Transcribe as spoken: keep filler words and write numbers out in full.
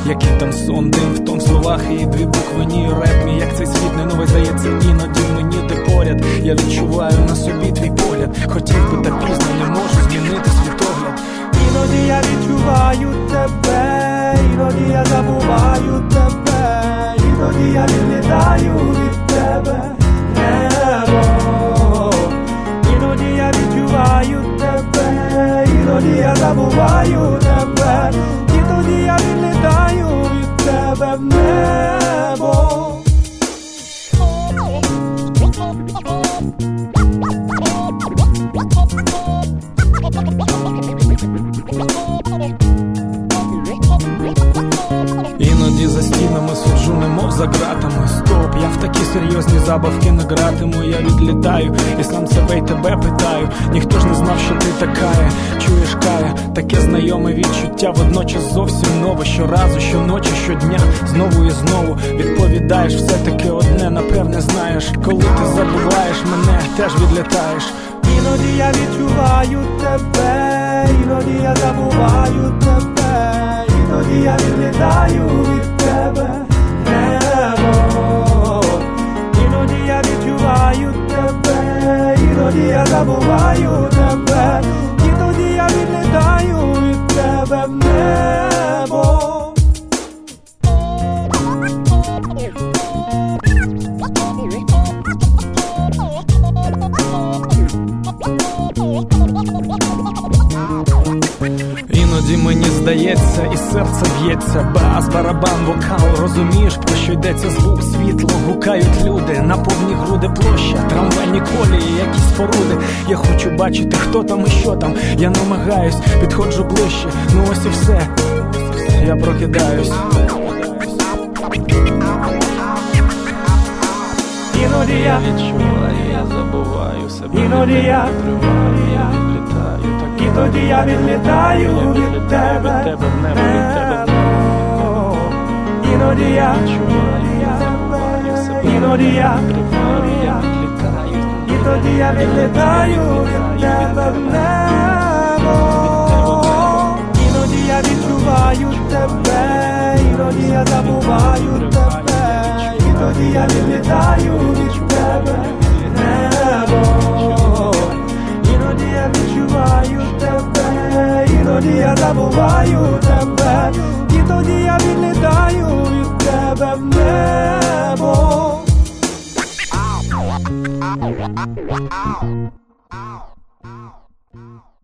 Який там сон, дим в том словах і дві букви ні. Реп мій, як цей світ не новий, здається, іноді мені ти поряд. Я відчуваю на собі твій погляд. Хотів би, та пізно, не можу змінити світогляд. Іноді я відчуваю тебе, іноді я забуваю тебе, іноді я відлітаю від тебе, небо. Іноді я відчуваю тебе, іноді я забуваю тебе, іноді я відлітаю від тебе в небо. Іноді за стінами суджу, немов за ґратами. Стоп, я в такі серйозні забавки не гратиму. Я відлітаю і сам себе й тебе питаю. Ніхто ж не знав, що ти такая. Чуєш, Кая, таке знайоме відчуття, водночас зовсім нове. Щоразу, щоночі, щодня, знову і знову відповідаєш все-таки одне. Напевне знаєш, коли ти забуваєш мене, теж відлітаєш. Іноді я відчуваю тебе, іноді я забуваю тебе, іноді я відлітаю від тебе, небо. Іноді я відчуваю тебе, іноді я забуваю тебе, іноді я відлітаю від тебе в небо. Іноді мені здається, і серце б'ється. Бас, барабан, вокал, розумієш, про що йдеться звук, світло, гукають люди. На повні груди площа, трамвайні колії, якісь споруди. Я хочу бачити, хто там і що там. Я намагаюсь, підходжу ближче, ну ось і все. Я прокидаюсь. Іноді я відчуваю, я забуваю себе. Іноді я відлітаю, так і тоді я відлітаю від тебе, від тебе в небо, від тебе в небо. Іноді я іноді я відлітаю, і тоді я відлітаю від тебе в небо. Іноді я відчуваю тебе, іноді я забуваю тебе, і тоді я відлітаю від тебе в небо. Іноді я відчуваю тебе, іноді я забуваю тебе, і тоді я відлітаю від тебе в небо. Ow. Ow. Ow. Ow. Ow.